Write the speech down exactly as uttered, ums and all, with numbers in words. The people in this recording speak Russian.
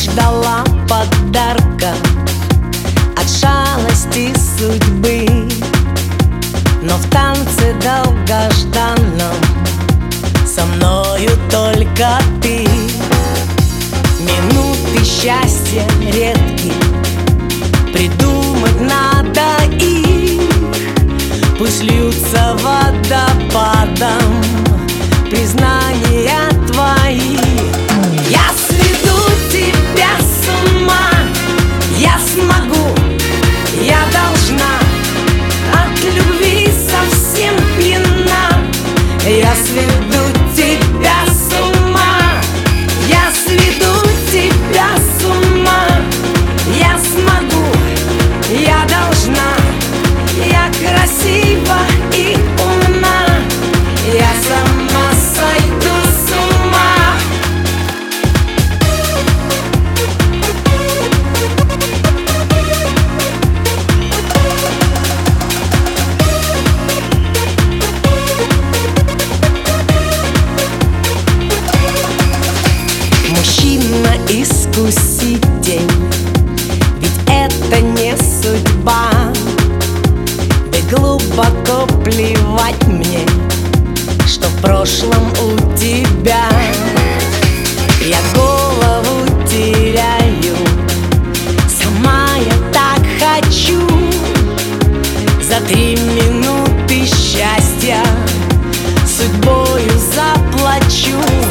ждала подарка от шалости судьбы, но в танце долгожданном со мною только ты. Минуты счастья редкие, придумать надо их, пусть льются водопадом признания твои. Я сведу тебя с ума, я смогу, я должна, от любви совсем пьяна. Я сведу тебя с ума, я сведу тебя с ума, я смогу, я должна, я красива и умна, я сама сойду с ума. Мужчина-искуситель, ведь это не судьба. Да глубоко плевать мне, что в прошлом у тебя. Я голову теряю, сама я так хочу. За три минуты счастья судьбою заплачу.